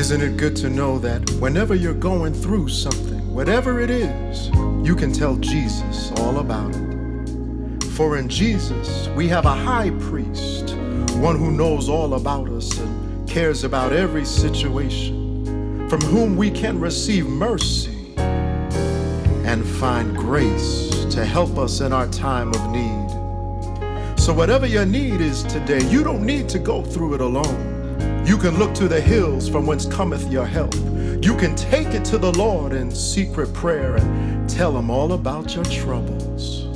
Isn't it good to know that whenever you're going through something, whatever it is, you can tell Jesus all about it? For in Jesus, we have a high priest, one who knows all about us and cares about every situation, from whom we can receive mercy and find grace to help us in our time of need. So whatever your need is today, you don't need to go through it alone. You can look to the hills from whence cometh your help. You can take it to the Lord in secret prayer and tell him all about your troubles.